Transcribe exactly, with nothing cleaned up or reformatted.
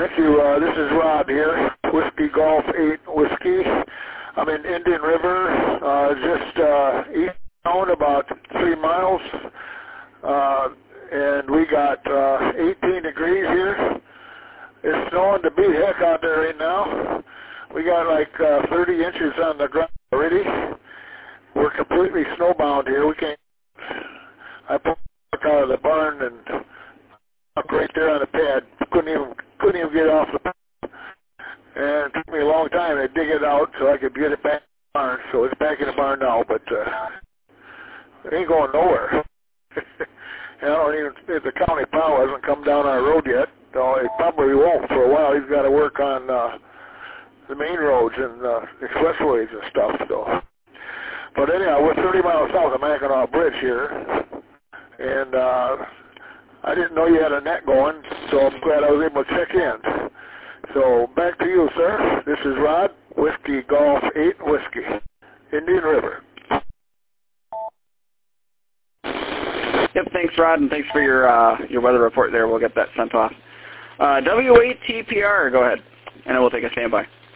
thank you. Uh, this is Rod here, Whiskey Golf eight Whiskey. I'm in Indian River, uh, just uh, east town, about three miles, uh, and we got uh, eighteen degrees here. It's snowing to beat heck out there right now. We got like uh, thirty inches on the ground already. We're completely snowbound here. We can't. I pulled out of the barn and up right there on the pad. Couldn't even couldn't even get off the pad. And it took me a long time to dig it out so I could get it back in the barn. So it's back in the barn now, but uh, it ain't going nowhere. And I don't even, if the county plow hasn't come down our road yet, so it probably won't for a while. He's got to work on uh, the main roads and uh, expressways and stuff. So, but anyhow, we're thirty miles south of Mackinac Bridge here, and uh, I didn't know you had a net going, so I'm glad I was able to check in. So back to you, sir. This is Rod, Whiskey Golf eight Whiskey, Indian River. Yep, thanks, Rod, and thanks for your uh, your weather report there. We'll get that sent off. Uh, W eight T P R, go ahead, and we'll take a standby.